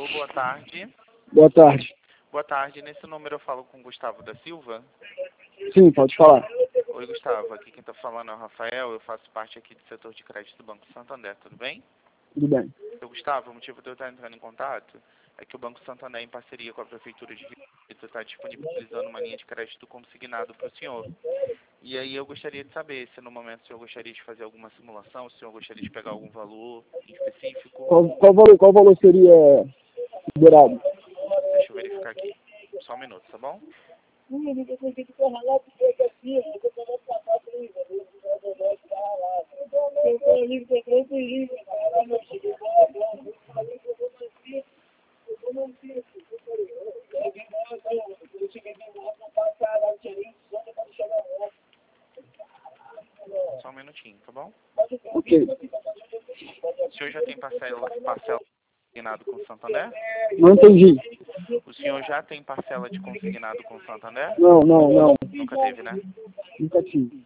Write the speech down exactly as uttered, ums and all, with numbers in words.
Alô, boa tarde. Boa tarde. Boa tarde. Nesse número eu falo com Gustavo da Silva. Sim, pode falar. Oi, Gustavo. Aqui quem está falando é o Rafael. Eu faço parte aqui do setor de crédito do Banco Santander. Tudo bem? Tudo bem. Seu Gustavo, o motivo de eu estar entrando em contato é que o Banco Santander, em parceria com a Prefeitura de Rio Preto, está disponibilizando uma linha de crédito consignado para o senhor. E aí eu gostaria de saber se no momento o senhor gostaria de fazer alguma simulação, se o senhor gostaria de pegar algum valor em específico. Qual, qual, valor, qual valor seria liberado? Deixa eu verificar aqui. Só um minuto, tá bom? Só um minutinho, tá bom? Ok. O senhor já tem parcela, parcela consignado com o Santander? Não entendi. O senhor já tem parcela de consignado com o Santander? Não, não, não. Nunca teve, né? Nunca tive.